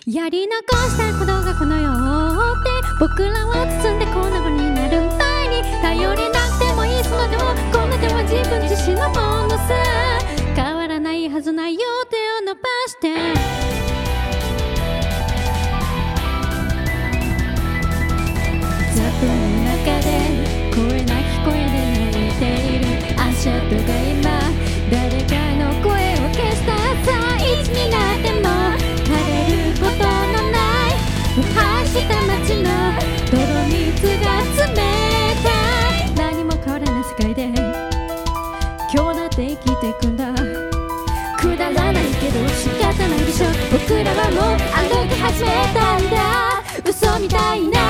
やり残したことがこの世って僕らを包んでこんな風になる前に、頼りなくてもいいその手もこの手は自分自身のものさ。変わらないはずないよ手を伸ばしてザップの中で声なき声で泣いている足跡が今誰かの声を消したさ。いつになっても晴れることのない腐敗した街の泥水が冷たい。何も変わらない世界で今日だって生きていくんだ。くだらないけど仕方ないでしょ。僕らはもう歩き始めたんだ。嘘みたいな